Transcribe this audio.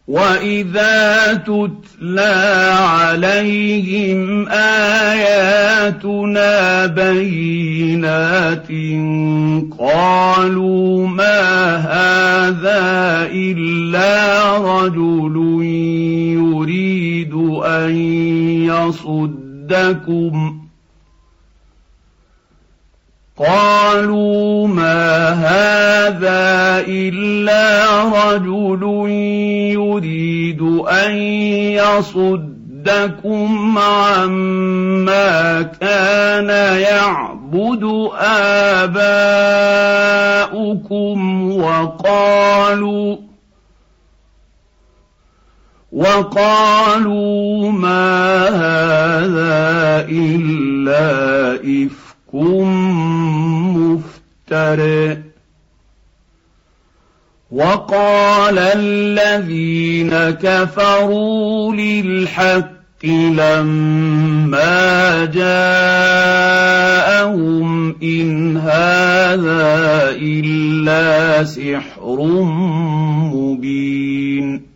وَإِذَا تُتْلَىٰ عَلَيْهِمْ آيَاتُنَا بَيِّنَاتٍ قَالُوا مَا هَٰذَا إِلَّا رَجُلٌ يُرِيدُ أَن يَصُدَّكُمْ عَمَّا كَانَ يَعْبُدُ آبَاؤُكُمْ وَقَالُوا مَا هَٰذَا إِلَّا إِفْكٌ مُّفْتَرًى وَقَالَ الَّذِينَ كَفَرُوا لِلْحَقِّ لَمَّا جَاءَهُمْ إِنْ هَٰذَا إِلَّا سِحْرٌ مُّبِينٌ